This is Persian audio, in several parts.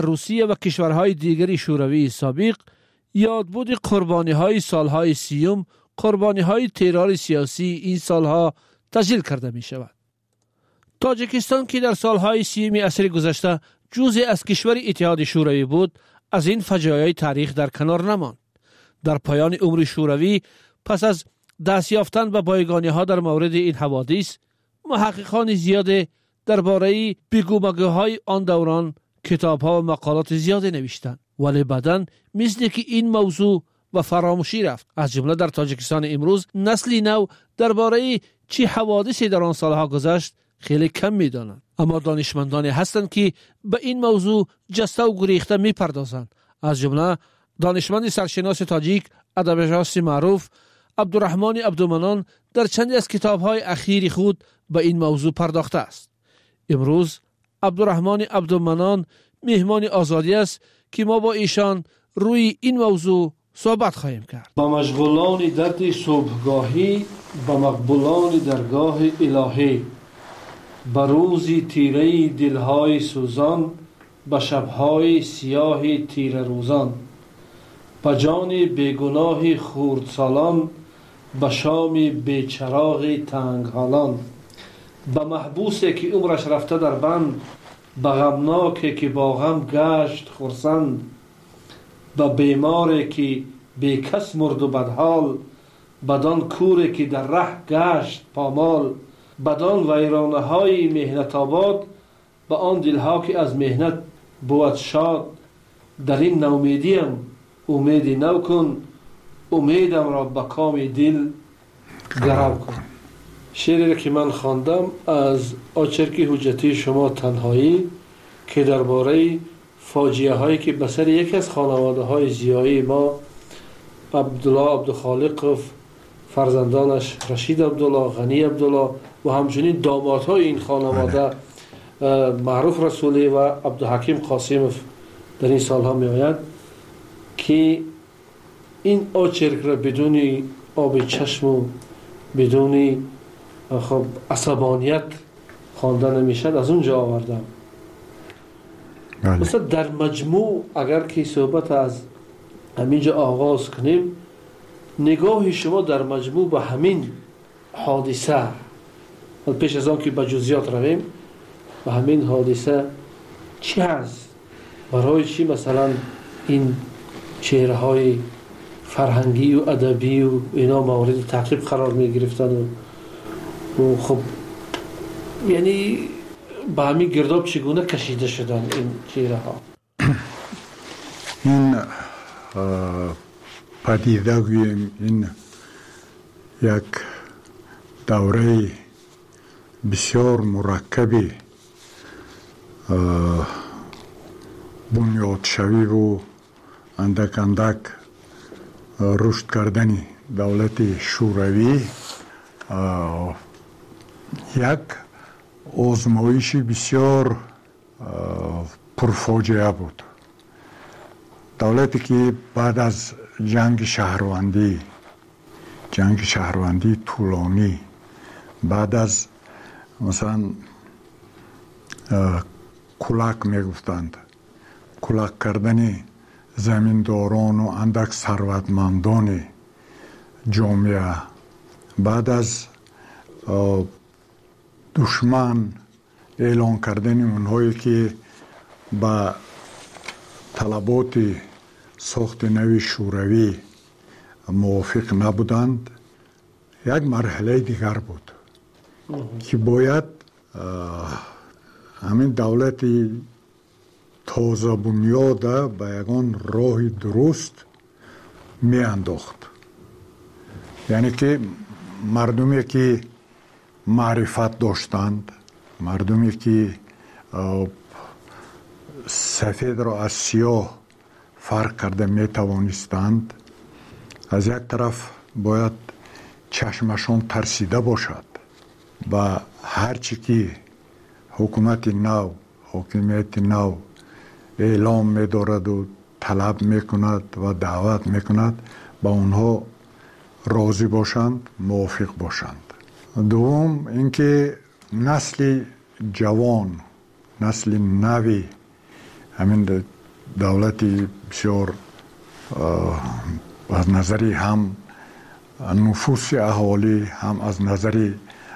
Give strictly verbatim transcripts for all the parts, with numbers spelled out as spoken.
روسیه و کشورهای دیگری شوروی سابق یادبود قربانی‌های سالهای سیوم، قربانی‌های ترور سیاسی این سالها تسجیل کرده می شود. تاجیکستان که در سالهای سیوم عصر گذشته جزء از کشور اتحاد شوروی بود، از این فجایع تاریخ در کنار نماند. در پایان عمر شوروی پس از دست یافتن به بایگانی‌ها در مورد این حوادث، محققان زیاد درباره بگومگوهای آن دوران کتاب‌ها و مقالات زیاد نوشتند، ولی بعداً مثل که این موضوع و فراموشی رفت. از جمله در تاجیکستان امروز نسلی نو درباره چه حوادثی در آن سالها گذشت خیلی کم می‌دانند، اما دانشمندانی هستند که به این موضوع جسته و گریخته می‌پردازند. از جمله دانشمند سرشناس تاجیک ادبیات معروف عبدالرحمن عبدالمنان در چندی از کتاب‌های اخیر خود به این موضوع پرداخته است. امروز عبدالرحمن عبدالمنان مهمان آزادی است که ما با ایشان روی این موضوع صحبت خواهیم کرد. با مشغولان درد صبحگاهی، با مقبولان درگاه الهی، با روزی تیره دلهای سوزان، با شبهای سیاه تیره روزان، با جان بیگناه خردسالان، با شام بیچراغ تنگ حالان، با محبوسی که عمرش رفته در بند، با غمناکی که با غم گشت خرسند، با بیماری که بی کس مرد و بدحال، بدان کوری که در ره گشت پامال، بدان ویرانه های مهنت آباد، با آن دلها که از مهنت بود شاد. در این نومیدیم امیدی نو کن، امیدم را به کام دل گرم کن. شعری که من خواندم از آچرکی حجتی شما تنهایی که درباره فاجعه هایی که به سر یکی از خانواده های زیایی ما، عبدالله عبدالخالق و فرزندانش رشید عبدالله، غنی عبدالله و همچنین دامادهای این خانواده معروف رسولی و عبدالحکیم قاسمов در این سالها می آید که این آچرک را بدون آب چشم و بدون خب عصبانیت خوانده نمیشد، از اونجا آوردم. مثلا در مجموع اگر که صحبت از همینجا آغاز کنیم، نگاه شما در مجموع به همین حادثه، پیش از آن که به جزئیات رویم، به همین حادثه چی هست؟ برای چی مثلا این چهره های فرهنگی و ادبی و اینا مورد تعقیب قرار می گرفتن و, و خب یعنی به همین گرداب چگونه کشیده شدن این چهره ها؟ این پدیده گوییم این یک دوره بسیار مرکبی بنیاد شوی و اندک اندک رشد کردن دولت شوروی یک آزمایش بسیار پرفاجعه بود. دولتی که بعد از جنگ شهروندی جنگ شهروندی طولانی، بعد از مثلا کلک میگفتند، کلک کردن زمینداران و اندک ثروتمندان جامعه، بعد از دشمن اعلان کردن اونهایی که با طلبات ساخت نوی شوروی موافق نبودند، یک مرحله دیگر بود که باید همین دولت تازه بنیاده به یگان راه درست می انداخت. یعنی که مردمی که معرفت داشتند، مردمی که سفید را از سیاه فرق کرده می توانستند، از یک طرف باید چشمشان ترسیده باشد و هرچی که حکومت نو، حکومت نو اعلام می دارد و طلب می کند و دعوت می کند با اونها راضی باشند، موافق باشند. دوم اینکه نسل جوان، نسل نوی همین دولتی بسیار از نظری هم نفوس اهالی هم از نظری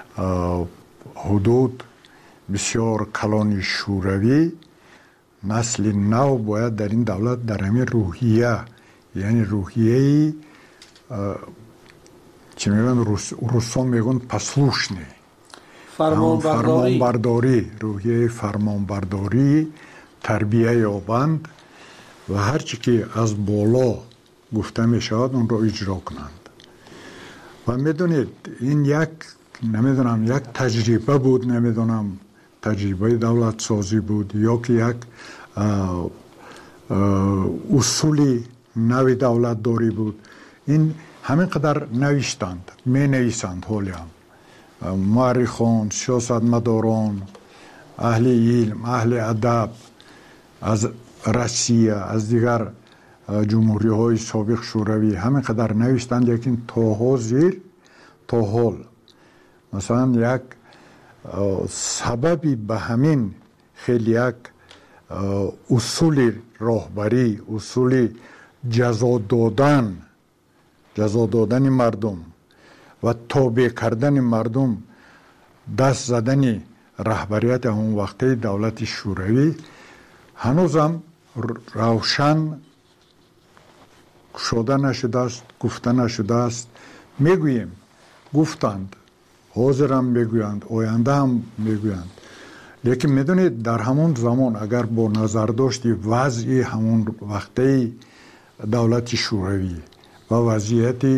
حدود بسیار کلان شوروی، نسل نو باید در این دولت در همین روحیه، یعنی روحیه چی میگن روسان میگن پسلوشنی، فرمان برداری. برداری روحیه فرمان برداری تربیه یابند و هر چی که از بالا گفته می شود اون رو اجرا کنند. و میدونید این یک نمیدونم یک تجربه بود، نمیدونم تجربه دولت سازی بود یا که یک اه، اه، اصولی نوی دولت داری بود. این همین قدر نوشتند، می نویسند حالی هم مورخان، سیاستمداران، اهل علم، اهل ادب از روسیه، از دیگر جمهوری های سابق شوروی همین قدر نوشتند، لیکن تا زیر تا حال مثلا یک سببی به همین خیلی یک اصول راهبری، اصول جزا دادن جزا دادن مردم و تابع کردن مردم، دست زدن رهبریت اون وقتی دولت شوروی هنوزم روشن شده نشده است، گفته نشده است. میگوییم گفتند، حاضرم میگویند، آینده هم میگویند، لیکن میدونید در همون زمان اگر با نظر داشتی وضعی همون وقتی دولت شوروی و وضعیت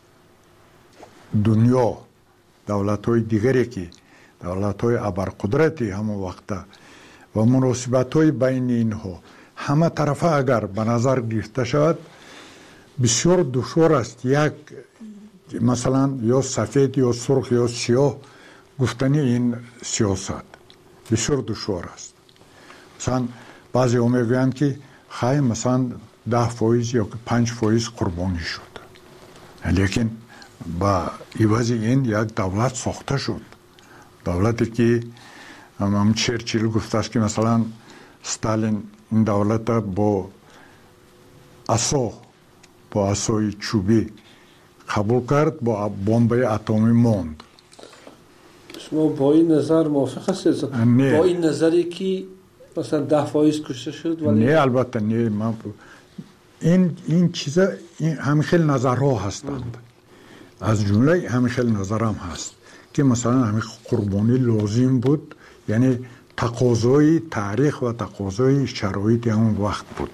دنیا، دولت های دیگری که دولت های ابرقدرتی همون وقت و مناسبت های بین اینها همه طرفه اگر به نظر گرفته شد، بسیار دشوار است یک مثلا یا سفید یا سرخ یا سیاه گفتنی این سیاست بسیار دشوار است. مثلا بعضی ها میگویند که خیلی مثلا ده فایز یا پنج فایز قربانی شد، لیکن با عوض این یک دولت ساخته شد، دولتی که هم چرچیل گفته است که مثلا ستالین این دولت با عصا با عصای چوبی قبول کرد، با بمب اتمی ماند. شما با این نظر موافق هستید؟ با این نظری که مثلا ده فایز کشته شد؟ ولی نه البته نه، من این این چیزا همین خیلی نظرها هستند، از جمله همین خیلی نظرم هست که مثلا همین قربانی لازم بود، یعنی تقاضای تاریخ و تقاضای شرایط همون وقت بود.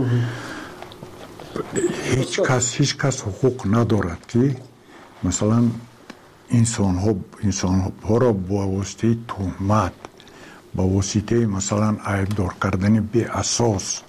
هیچ کس هیچ کس حقوق ندارد که مثلا انسان ها انسان ها را با واسطه تهمت، با واسطه مثلا عیبدار کردن بی اساس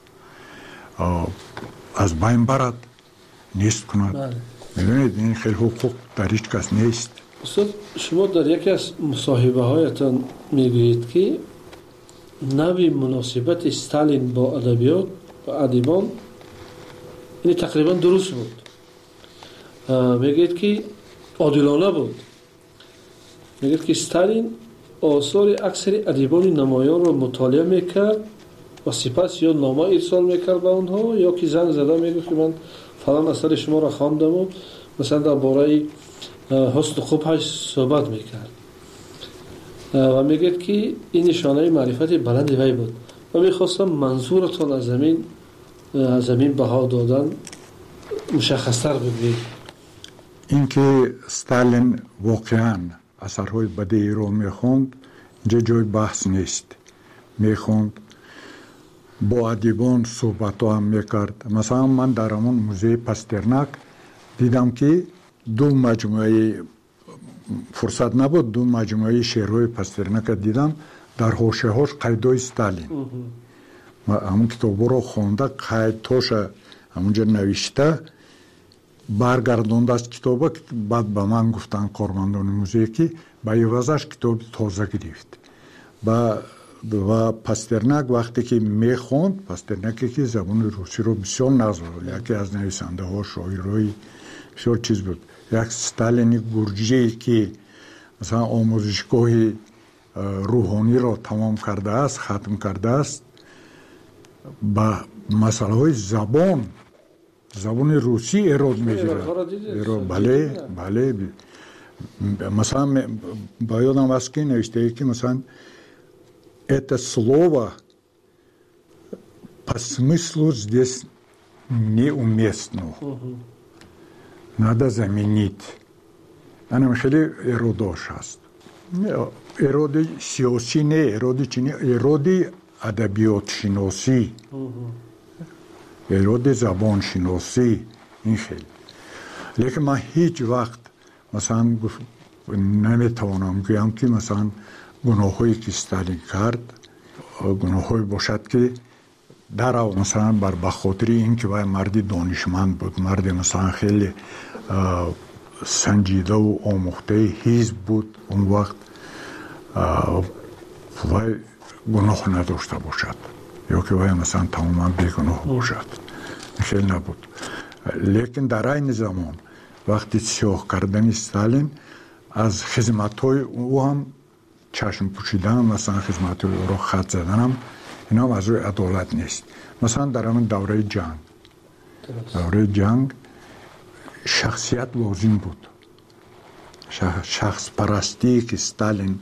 از بین برد، نیست کند. میدونید این خیلی حقوق در هیچ کس نیست. استاد شما در یکی از مصاحبه هایتان میگویید که نوی مناسبت استالین با ادبیات و ادیبان این تقریبا درست بود. میگید که عادلانه بود. میگید که استالین آثار اکثر ادیبان نمایان را مطالعه میکرد و سپس یا نامه ارسال میکرد به اونها یا که زنگ زده میگفت که من فلان اثر شما را خواندم و مثلا درباره حسن خوبش صحبت میکرد و میگید که این نشانه معرفت بلند وی بود و میخواستم منظورتان از زمین از زمین بها دادن مشخصتر بگویید. اینکه ستالین واقعا اثرهای بدی رو میخوند اینجا جای بحث نیست. میخوند، با ادیبان صحبت هم میکرد. مثلا من در همون موزه پاسترناک دیدم که دو مجموعه، فرصت نبود دو مجموعه شعرهای پاسترناک دیدم، در حاشیه هاش قیدای ستالین. من همون کتاب رو خونده، قیدهاش همونجا نوشته، برگردانده از کتاب. بعد به من گفتن کارمندان موزه که به عوضش کتاب تازه گرفت. و و پاسترناک وقتی که میخوند، پاسترناکی که زبان روسی رو بسیار نزد، یکی از نویسنده ها شاعرای بسیار چیز بود، یک ستالینی گرجی که مثلا آموزشگاه روحانی را تمام کرده است، ختم کرده است، با مسئله های زبان زبان روسی اراد میگیره. بله بله مثلا با یادم است که نوشته که مثلا это слово по смыслу здесь неуместно. Надо заменить. انا خیلی اراداش هست. اراده سیاسی نه، اراده چی نه، اراده ادبیات شناسی، اراده زبان شناسی، این خیلی. لیکن من هیچ وقت مثلا نمیتوانم بگم که مثلا گناهایی که استالین کرد گناهایی باشد که در او مثلا بر بخاطر این که وای مردی دانشمند بود، مردی مثلا خیلی سنجیده و آموخته حزب بود، اون وقت وای گناه نداشته باشد یا که وای مثلا تماما بیگناه باشد، خیلی نبود. لیکن در این زمان وقتی سیاه کردن استالین از خدمت‌های او هم چشم پوشیدن، مثلا خدمت‌های او را خط زدن هم اینا هم از روی عدالت نیست. مثلا در همین دوره جنگ دوره جنگ شخصیت لازم بود، شخص پرستی که استالین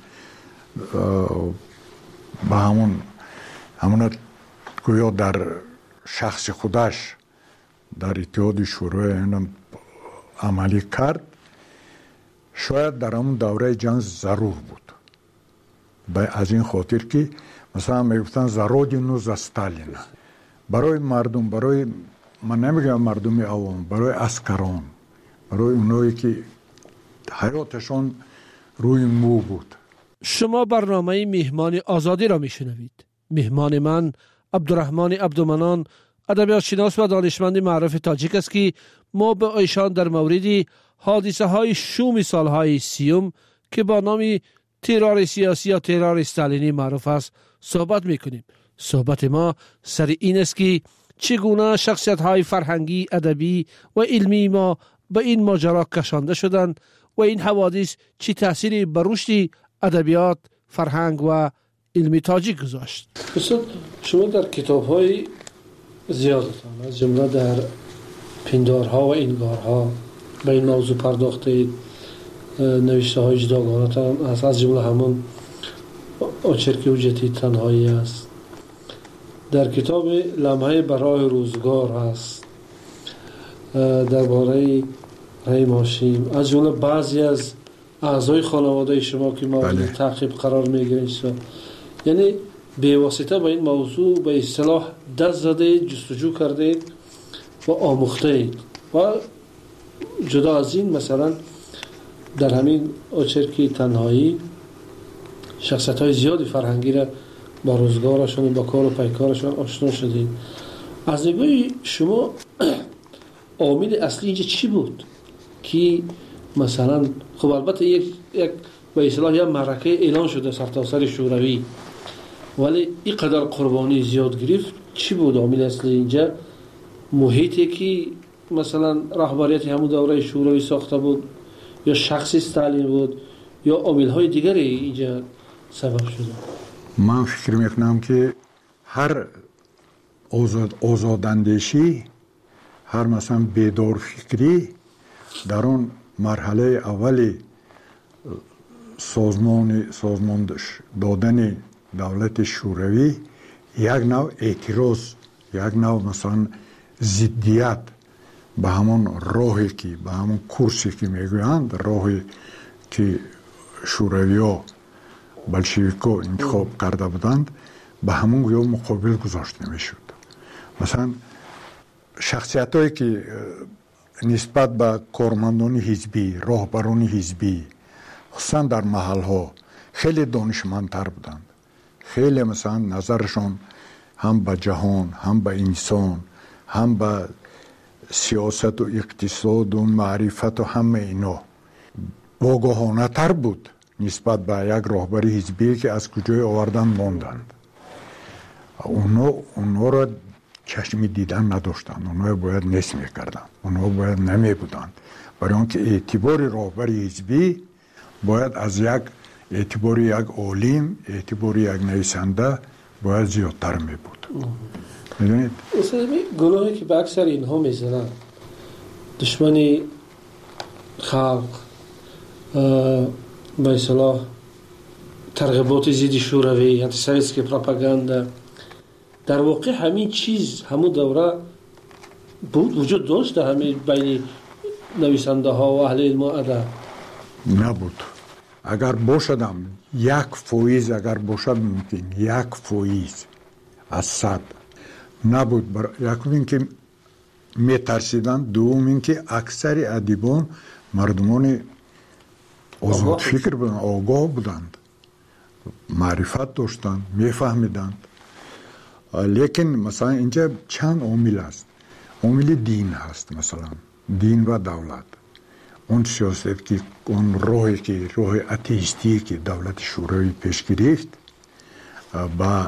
با همون همون گویا در شخص خودش در اتحاد شوروی اینم عملی کرد، شاید در همون دوره جنگ ضرور بود. از این خاطر که مثلا میگفتن زرودینو ز استالین، برای مردم، برای من نمیگم مردم عوام، برای عسکران، برای اونایی که حیاتشون روی مو بود. شما برنامه مهمان آزادی را میشنوید. مهمان من عبدالرحمن عبدالمنان، ادبیات شناس و دانشمند معروف تاجیک است که ما به ایشان در مورد حادثه های شوم سالهای سیوم که با نام ترور سیاسی یا ترور استالینی معروف است صحبت میکنیم. صحبت ما سر این است که چگونه شخصیت های فرهنگی، ادبی و علمی ما به این ماجرا کشانده شدند و این حوادث چه تأثیری بر رشد ادبیات، فرهنگ و علمی تاجیک گذاشت. استاد شما در کتاب های زیادتان از جمله در پندارها و انگارها به این موضوع پرداختید، نوشته های جداگانه است، از جمله همون آچرکی حجتی تنهایی است، در کتاب لمحه برای روزگار هست، درباره رحیم هاشم، از جمله بعضی از اعضای خانواده شما که مورد تعقیب قرار میگیرید، یعنی به واسطه با این موضوع به اصطلاح دست زده، جستجو کرده و آموخته و جدا از این مثلا در همین آچرکی تنهایی شخصیت های زیادی فرهنگی را با روزگارشون، با کار و پیکارشون آشنا شدید. از نگاه شما عامل اصلی اینجا چی بود که مثلا خب البته یک یک به اصطلاح یک معرکه اعلان شده سرتاسر شوروی، ولی این قدر قربانی زیاد گرفت، چی بود عامل اصلی اینجا؟ محیطی که مثلا رهبریت همون دوره شوروی ساخته بود، یا شخص استالین بود، یا عامل‌های دیگری اینجا سبب شده؟ من فکر میکنم که هر آزاد آزاداندیشی، هر مثلا بیدار فکری در اون مرحله اولی سازمان سازمان دادن دولت شوروی یک نوع اعتراض، یک نوع مثلا ضدیت به همون راهی که به همون کورسی که میگویند، راهی که شوروی ها بلشویکا انتخاب کرده بودند، به همون گویا مقابل گذاشته میشد. مثلا شخصیت هایی که نسبت به کارمندان حزبی، راهبران حزبی، خصوصا در محل ها خیلی دانشمندتر بودند، خیلی مثلا نظرشان هم به جهان، هم به انسان، هم به سیاست و اقتصاد و معرفت و همه اینا واگاهانه تر بود نسبت به یک راهبر حزبی که از کجای آوردن ماندند. اونا اونا را چشمی دیدن نداشتند، اونا باید نصف میکردند، اونا باید نمی بودند، برای آنکه اعتبار راهبر حزبی باید از یک اعتبار یک عالم، اعتبار یک نویسنده باید زیادتر می بود. میدونید مثلا گناهی که به اکثر اینها میزنن، دشمنی خلق، به اصطلاح ترغیبات ضد شوروی، انتی‌سویتسکی پروپاگاندا، در واقع همین چیز همون دوره بود، وجود داشت در همین بین نویسنده ها و اهل علم و ادب؟ نبود. اگر باشدم یک فویز اگر باشد ممکن یک فویز از صد نبود. بر... یکم این که میترسیدن، دوم این که اکثر ادیبان مردمان آزاد فکر بودند، آگاه بودند، معرفت داشتند، میفهمیدند. لیکن مثلا اینجا چند عامل است. عامل دین هست، مثلا دین و دولت. اون سیاست که اون راهی که راه اتئیستی که دولت شوروی پیش گرفت با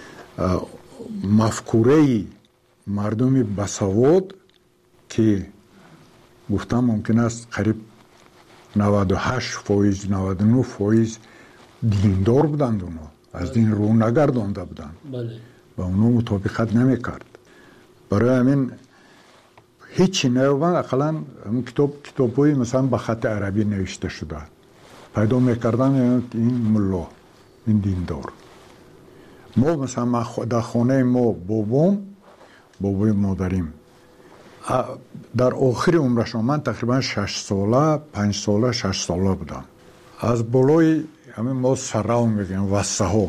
مفکوره مردم بسواد که گفتم ممکن است قریب نود و هشت فایز نود و نه فایز دیندار بودند، اونا از دین رو نگردانده بودند، بله. و اونا مطابقت نمیکرد. برای همین هیچی نیومد. اقلا کتاب کتابی مثلا به خط عربی نوشته شده پیدا میکردن، این ملا، این دیندار. ما مثلا در خانه ما بابام بابای مادریم در آخر عمرشون، من تقریبا شش ساله پنج ساله شش ساله بودم، از بالای همین ما سراون میگیم وسه ها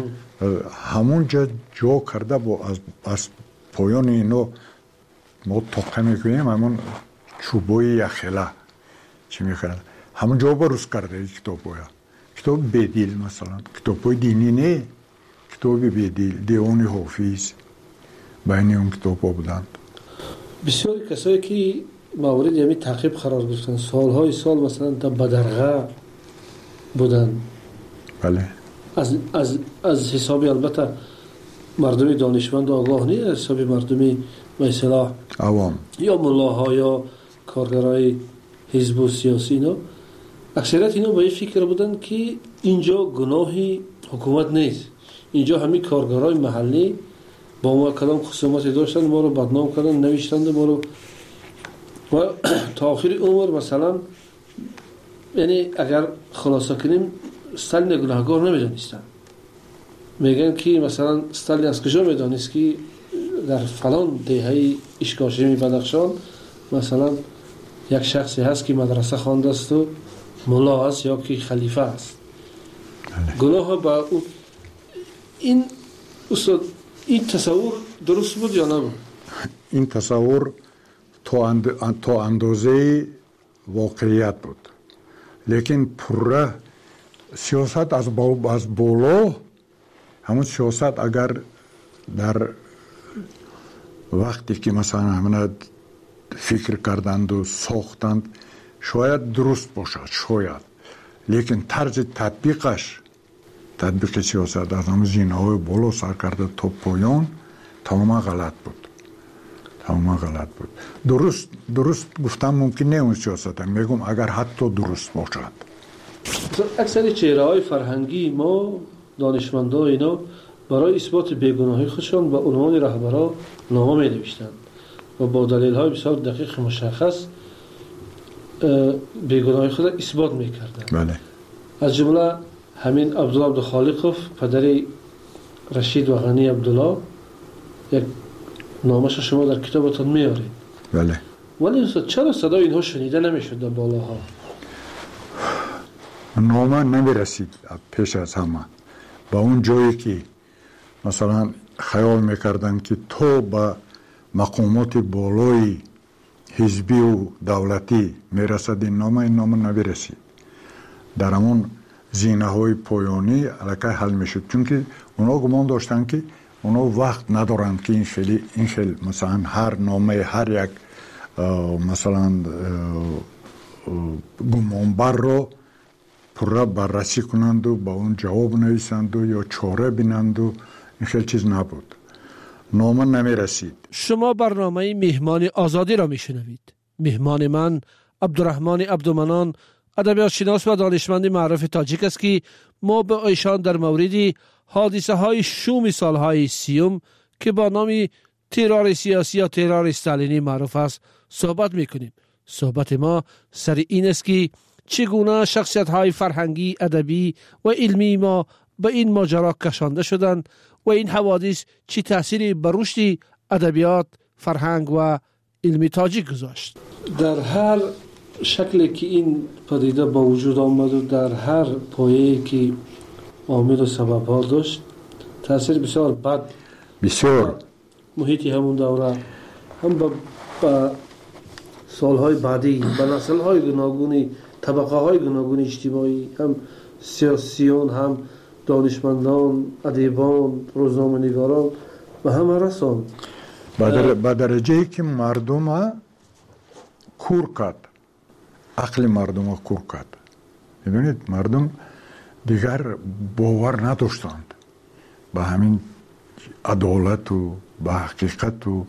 همون جا جا کرده با از, از پایان اینو ما توقع میکنیم، همون چوبای یخیله چی میکنن همون جا بروز کرده این کتاب ها. کتاب بدیل، مثلا کتاب های دینی نه، کتاب بدیل، دیوان حافظ بین اون کتاب ها بودند. بسیاری کسایی که مورد یعنی تعقیب قرار گرفتن، سالهای سال مثلا در بدرغه بودن، بله، از از از حسابی البته مردمی دانشمند و آگاه نیست، از حسابی مردمی به اصطلاح عوام یا ملاها یا کارگرای حزب و سیاسی، اینا اکثریت اینا با این فکر بودن که اینجا گناهی حکومت نیست، اینجا همین کارگرای محلی با ما کدام خصوماتی داشتن، ما رو بدنام کردن، نوشتند ما رو، و تا آخر عمر مثلا یعنی اگر خلاصه کنیم استالین گناهکار نمیدانستن. میگن که مثلا استالین از کجا میدانست که در فلان دهه اشکاشمی بدخشان مثلا یک شخصی هست که مدرسه خوانده است و ملا است یا که خلیفه است. گناه با این استاد این تصور درست بود یا نبود؟ این تصور تا, اند... تا اندازه واقعیت بود، لیکن پره سیاست از, با... از بالا، همون سیاست اگر در وقتی که مثلا همه فکر کردند و ساختند شاید درست باشد، شاید، لیکن طرز تطبیقش تطبیق سیاست از همون زینه های بالا سر کرده تا پایان تماما غلط بود، تماما غلط بود. درست درست گفتم ممکن نه اون سیاست، میگم اگر حتی درست باشد. اکثر چهره های فرهنگی ما دانشمندا اینا برای اثبات بیگناهی خودشان به عنوان رهبرا نامه می نوشتند و با دلیل های بسیار دقیق مشخص بیگناهی خود اثبات می کردند. بله. از جمله همین عبدالله عبدالخالقوف پدر رشید و غنی عبدالله، یک نامش شما در کتابتون میارید. بله. ولی استاد چرا صدای اینها شنیده نمیشد در بالاها؟ نامه نمی رسید پیش از همه با اون جایی که مثلا خیال میکردن که تو با مقامات بالای حزبی و دولتی میرسد، این نامه این نامه نمی رسید. در همون زینه های پایانی علاقه حل میشد، چون که اونا گمان داشتن که اونا وقت ندارند که این خیلی این خیلی مثلا هر نامه هر یک مثلا گمانبر رو پره بررسی کنند و با اون جواب نویسند و یا چاره بینند و این خیلی چیز نبود. نامه نمی رسید. شما برنامه مهمان آزادی را می شنوید. مهمان من عبدالرحمن عبدالمنان، ادبیات شناس و دانشمند معروف تاجیک است که ما به ایشان در مورد حادثه های شوم سالهای سیوم که با نام ترور سیاسی یا ترور استالینی معروف است صحبت میکنیم. صحبت ما سر این است که چگونه شخصیت های فرهنگی، ادبی و علمی ما به این ماجرا کشانده شدند و این حوادث چی تأثیری بر رشد ادبیات، فرهنگ و علمی تاجیک گذاشت. در هر شکلی که این پدیده با وجود آمد و در هر پایه‌ای که عامل و سبب ها داشت، تأثیر بسیار بد بسیار محیطی همون دوره هم با, با سالهای بعدی با نسل‌های گوناگونی، طبقه‌های گوناگون اجتماعی، هم سیاسیون، هم دانشمندان، ادیبان، روزنامه‌نگاران و همه رسان به درجه‌ای که مردم کور کرد، عقل مردم کور کرد. می‌دونید مردم دیگر باور نداشتند به همین عدالت و به حقیقت و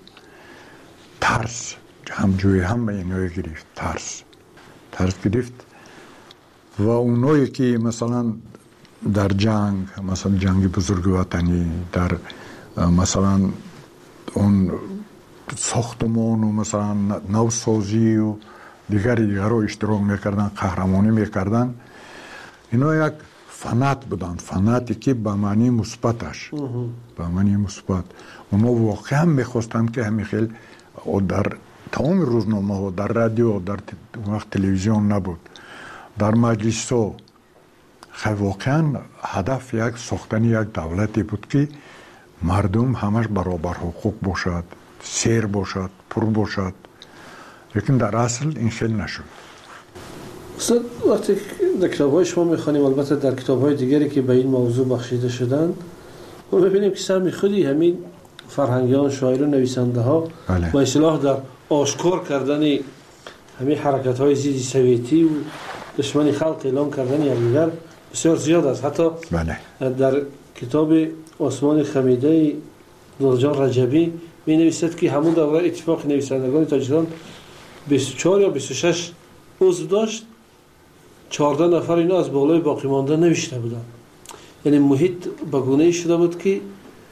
ترس هم جوی هم به اینوی گرفت. ترس ترس گرفت و اونایی که مثلا در جنگ، مثلا جنگ بزرگ وطنی، در مثلا اون ساختمان و مثلا نوسازی و دیگری دیگر رو اشتراک میکردن، قهرمانی میکردن، اینا یک فنات بودن، فناتی که به معنی مثبتش، به معنی مثبت. اونا واقعا میخواستن که همین خیلی در تمام روزنامه ها، در رادیو، در وقت تلویزیون نبود، در مجلس ها، خیلی واقعا هدف یک ساختن یک دولتی بود که مردم همش برابر حقوق باشد، سیر باشد، پر باشد. لیکن در اصل این خیلی نشد. استاد وقتی در کتاب های شما میخوانیم، البته در کتاب های دیگری که به این موضوع بخشیده شدن، ما ببینیم که سهم خودی همین فرهنگیان، شاعران، نویسنده ها بله. با اصطلاح در آشکار کردن همین حرکت های ضد سویتی و دشمنی خلق اعلام کردن یکدیگر بسیار زیاد است. حتی بله. در کتاب آسمان خمیده دورجان رجبی می نویسد که همون دوره اتفاق نویسندگان تاجیکستان بیست و چهار یا بیست و شش عضو داشت، چهارده نفر اینا از بالای باقی مانده نوشته بودن. یعنی محیط به گونه‌ای شده بود که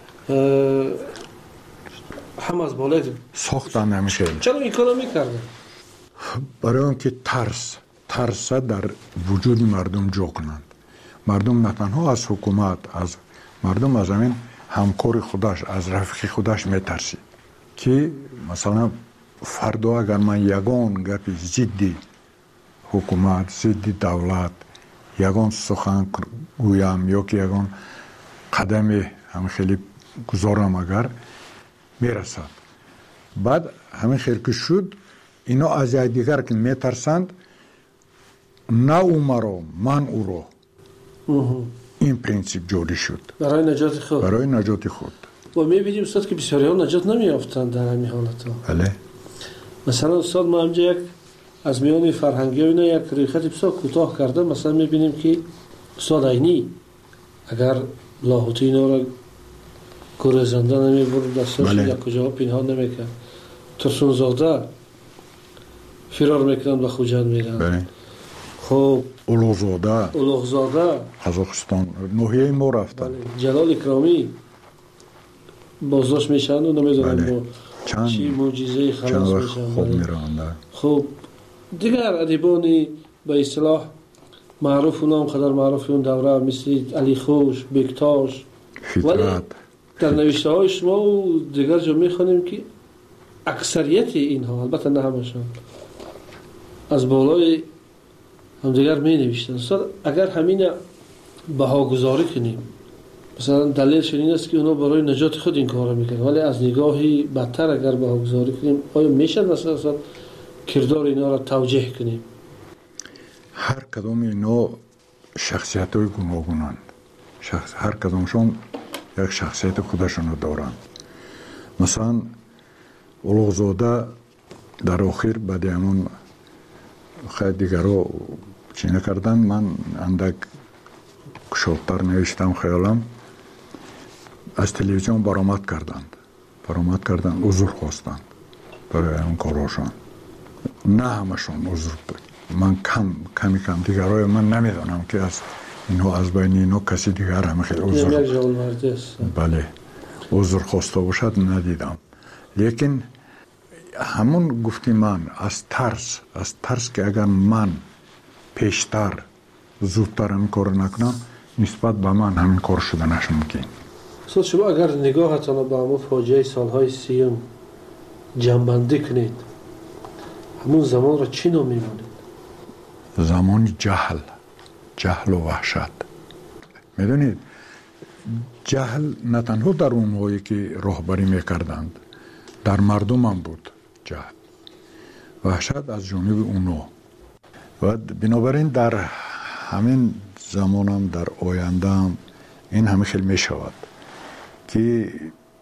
هم از بالای ساختن نمیشه. چرا این کارو میکردن؟ برای اینکه ترس ترس در وجود مردم جا کنند. مردم نه تنها از حکومت، از مردم از همین همکار خودش، از رفیق خودش میترسی که مثلا فردا اگر من یگان گپی ضد حکومت، ضد دولت یگان سخن گویم یا که یگان قدم همین خیلی گذارم اگر میرسد، بعد همین خیلی که شد اینا از دیگر که میترسند، نه او مرا من او را. این پرینسیپ جوری شد برای نجات خود. برای نجات خود. و میبینیم استاد که بسیاری ها نجات نمیافتند در همین حالت ها. بله. مثلا استاد ما همجا یک از میان فرهنگی ها اینا یک ریخت بسیار کوتاه کرده. مثلا میبینیم که استاد عینی اگر لاهوتی اینا را گریزنده نمیبرد، دستاش بله. یک کجا پنهان نمیکرد، ترسون زاده فرار میکنند و خوجند میرن. بله. خب اولوغزاده اولوغزاده قزاقستان نوحیه ما رفتن. بله. جلال اکرامی بازداشت میشن و نمیدونم بله. با چند چی معجزه خلاص میشن. خوب بله. میرن. خب دیگر ادیبانی به اصطلاح معروف و نام قدر معروف اون دوره مثل علی خوش، بکتاش، فطرت در نوشته های شما و دیگر جا میخوانیم که اکثریت اینها، البته نه همشان، از بالای هم دیگر می نوشتن. اگر همین بهاگذاری کنیم، مثلا دلیلش این است که اونا برای نجات خود این کار میکنن، ولی از نگاهی بدتر اگر بهاگذاری کنیم، آیا میشه مثلا کردار اینا را توجیه کنیم؟ هر کدام اینا شخصیت های گوناگونند. شخص هر کدامشون یک شخصیت خودشون رو دارند. مثلا اولوغزاده در آخر بعد همون خیلی دیگر رو چی نکردن، من اندک شادتر نوشتم خیالم، از تلویزیون برآمد کردند برآمد کردند عذر خواستند برای اون کاراشون. نه همشون عذر بود، من کم کمی کم دیگرای من نمیدونم که از اینو از بین اینو کسی دیگر هم خیلی عذر یک جوان مرد است. بله عذر خواسته باشد ندیدم. لیکن همون گفتی من از ترس از ترس که اگر من پیشتر زودتر این کار نکنم نسبت به من همین کار شدنش ممکن. استاد شما اگر نگاهتان به همون فاجعه سالهای سیم جنبندی کنید همون زمان را چی نام می‌برید؟ زمان جهل جهل و وحشت. میدونید جهل نه تنها در اونهایی که راهبری میکردند در مردم هم بود جهل، وحشت از جانب اونها. و بنابراین در همین زمان هم در آینده هم این همه خیلی می شود که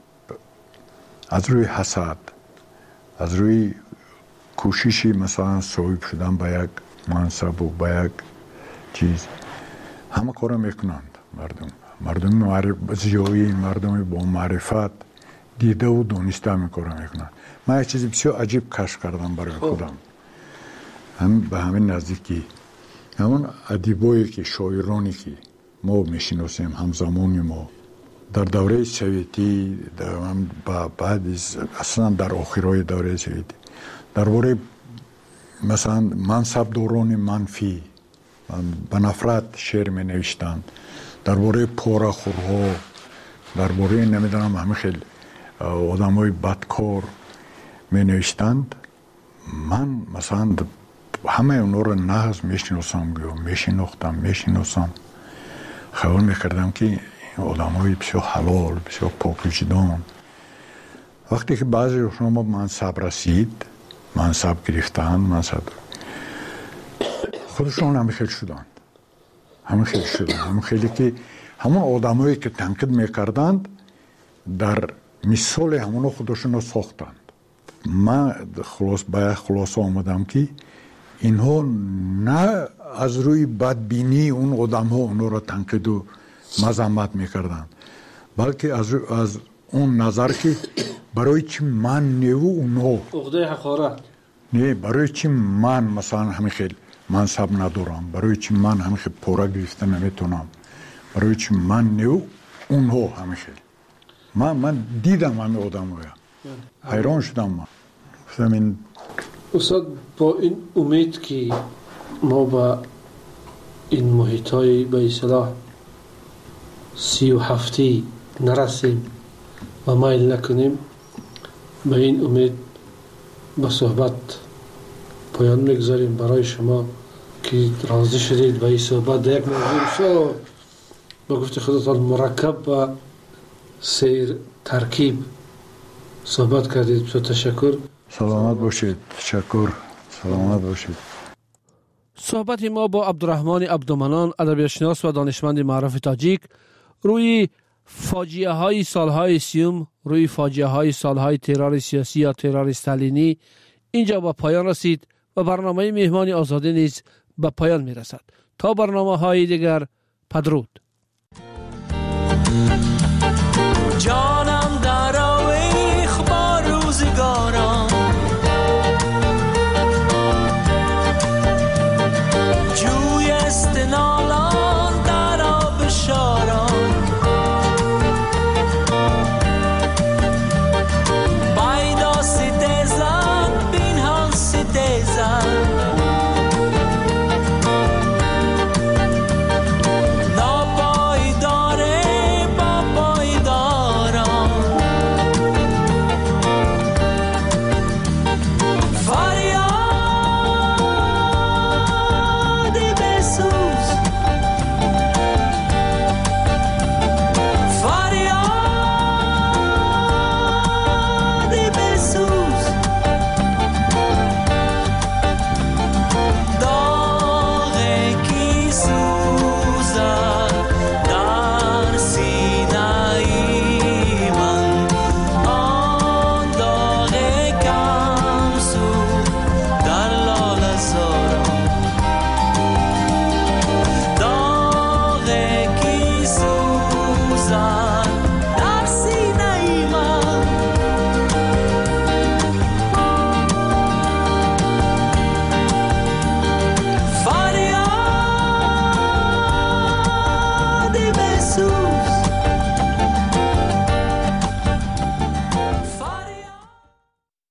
از روی حسد از روی کوششی مثلا صاحب شدن به یک منصب و به یک چیز همه کار میکنند. مردم مردم زیایی مردم با معرفت دیده و دانسته همین کار میکنند. من یک چیز بسیار عجیب کشف کردم برای خودم هم به همین نزدیکی همون ادیبایی که شاعرانی که ما میشناسیم همزمان ما در دوره سویتی در بعد اصلا در آخرای دوره سویتی درباره مثلا منصب داران منفی به نفرت شعر می نوشتند، درباره پاره‌خورها، درباره نمیدونم همه خیلی آدمای بدکار می نوشتند. من مثلا همه اونا رو نغز میشناسم یا میشناختم میشناسم خیال میکردم که این آدمای بسیار حلال بسیار پاک وجدان. وقتی که بعضی شما منصب رسید منصب گرفتن منصب خودشون همه خیلی شدند همه خیلی شدند همه خیلی که همون آدمایی که تنقید میکردند در مثال همون خودشون رو ساختند. من خلاص باید خلاص آمدم که اینها نه از روی بدبینی اون آدم ها اونها را تنقید و مذمت میکردند بلکه از, از اون نظر که برای چی من نیو اونها عقده حقارت نه برای چی من مثلا همین خیلی منصب ندارم برای چی من همین خیلی پورا گرفته نمیتونم برای چی من نیو اونها همین خیلی من من دیدم همین آدم ها حیران شدم. من گفتم این استاد با این امید که ما با این محیط های به اصطلاح سی و هفتی نرسیم و مایل نکنیم به این امید به صحبت پایان میگذاریم برای شما که راضی شدید به این صحبت در یک موضوع بسیار به گفت خودتان مرکب و سیر ترکیب صحبت کردید. بسیار تشکر. سلامت باشید. تشکر. سلامت باشید. صحبت ما با عبدالرحمن عبدالمنان ادبیاتشناس و دانشمند معروف تاجیک روی فاجعه های سالهای سیوم روی فاجعه های سالهای ترور سیاسی یا ترور استالینی اینجا با پایان رسید و برنامه مهمان آزادی نیز به پایان می رسد. تا برنامه های دیگر، بدرود.